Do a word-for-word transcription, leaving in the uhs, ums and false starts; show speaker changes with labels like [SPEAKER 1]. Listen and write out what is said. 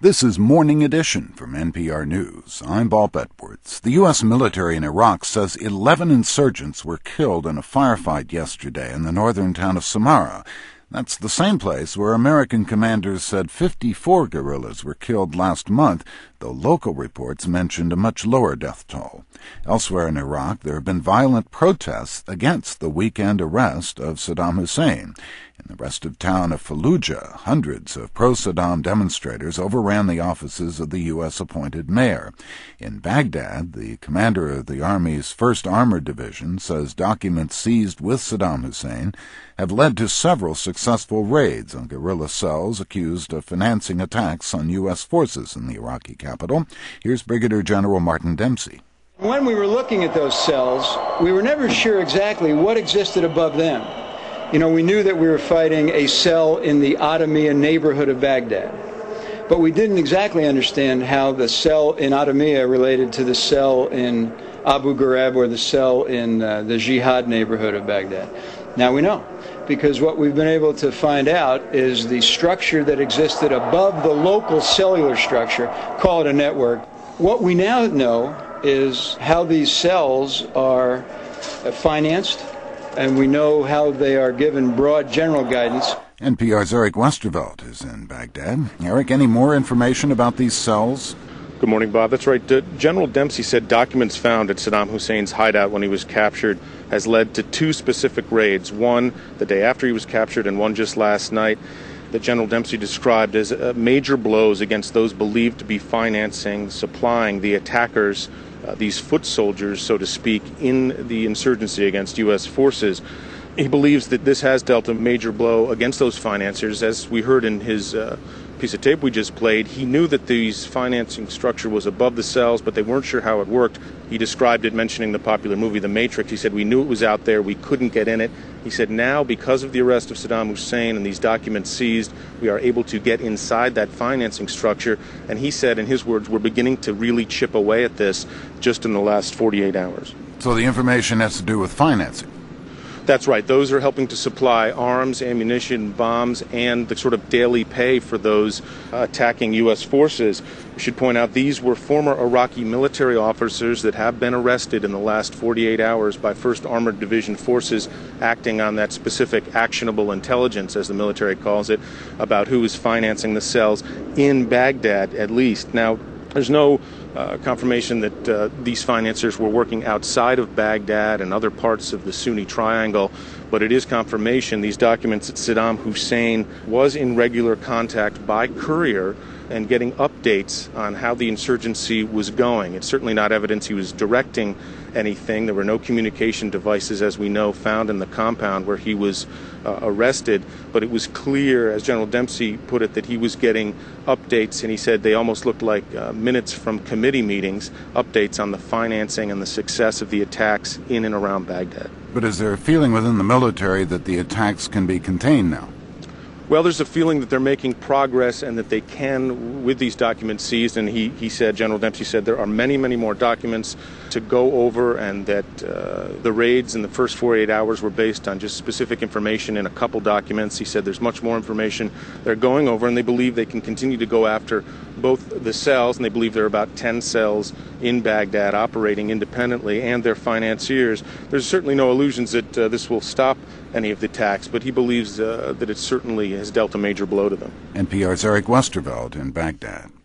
[SPEAKER 1] This is Morning Edition from N P R News. I'm Bob Edwards. The U S military in Iraq says eleven insurgents were killed in a firefight yesterday in the northern town of Samarra. That's the same place where American commanders said fifty-four guerrillas were killed last month, though local reports mentioned a much lower death toll. Elsewhere in Iraq, there have been violent protests against the weekend arrest of Saddam Hussein. In the rest of town of Fallujah, hundreds of pro-Saddam demonstrators overran the offices of the U S-appointed mayor. In Baghdad, the commander of the Army's first Armored Division says documents seized with Saddam Hussein have led to several successful raids on guerrilla cells accused of financing attacks on U S forces in the Iraqi capital. Here's Brigadier General Martin Dempsey.
[SPEAKER 2] When we were looking at those cells, we were never sure exactly what existed above them. You know, we knew that we were fighting a cell in the Adamiyah neighborhood of Baghdad, but we didn't exactly understand how the cell in Adamiyah related to the cell in Abu Ghraib or the cell in uh, the Jihad neighborhood of Baghdad. Now we know, because what we've been able to find out is the structure that existed above the local cellular structure, call it a network. What we now know is how these cells are financed, and we know how they are given broad general guidance.
[SPEAKER 1] N P R's Eric Westervelt is in Baghdad. Eric, any more information about these cells?
[SPEAKER 3] Good morning, Bob. That's right. D- General Dempsey said documents found at Saddam Hussein's hideout when he was captured has led to two specific raids, one the day after he was captured and one just last night, that General Dempsey described as uh, major blows against those believed to be financing, supplying the attackers, uh, these foot soldiers, so to speak, in the insurgency against U S forces. He believes that this has dealt a major blow against those financiers. As we heard in his uh, piece of tape we just played, he knew that these financing structure was above the cells, but they weren't sure how it worked. He described it mentioning the popular movie The Matrix. He said, we knew it was out there, we couldn't get in it. He said, now, because of the arrest of Saddam Hussein and these documents seized, we are able to get inside that financing structure. And he said, in his words, we're beginning to really chip away at this just in the last forty-eight hours.
[SPEAKER 1] So the information has to do with financing?
[SPEAKER 3] That's right. Those are helping to supply arms, ammunition, bombs, and the sort of daily pay for those uh, attacking U S forces. We should point out these were former Iraqi military officers that have been arrested in the last forty-eight hours by first Armored Division forces acting on that specific actionable intelligence, as the military calls it, about who is financing the cells in Baghdad, at least. Now, there's no uh, confirmation that uh, these financiers were working outside of Baghdad and other parts of the Sunni Triangle, but it is confirmation these documents that Saddam Hussein was in regular contact by courier and getting updates on how the insurgency was going. It's certainly not evidence he was directing anything. There were no communication devices, as we know, found in the compound where he was uh, arrested, but it was clear, as General Dempsey put it, that he was getting updates, and he said they almost looked like uh, minutes from committee meetings, updates on the financing and the success of the attacks in and around Baghdad.
[SPEAKER 1] But is there a feeling within the military that the attacks can be contained now?
[SPEAKER 3] Well, there's a feeling that they're making progress and that they can with these documents seized. And he, he said, General Dempsey said, there are many, many more documents to go over, and that uh, the raids in the first forty-eight hours were based on just specific information in a couple documents. He said there's much more information they're going over, and they believe they can continue to go after both the cells, and they believe there are about ten cells in Baghdad operating independently, and their financiers. There's certainly no illusions that uh, this will stop any of the attacks, but he believes uh, that it certainly has dealt a major blow to them.
[SPEAKER 1] N P R's Eric Westervelt in Baghdad.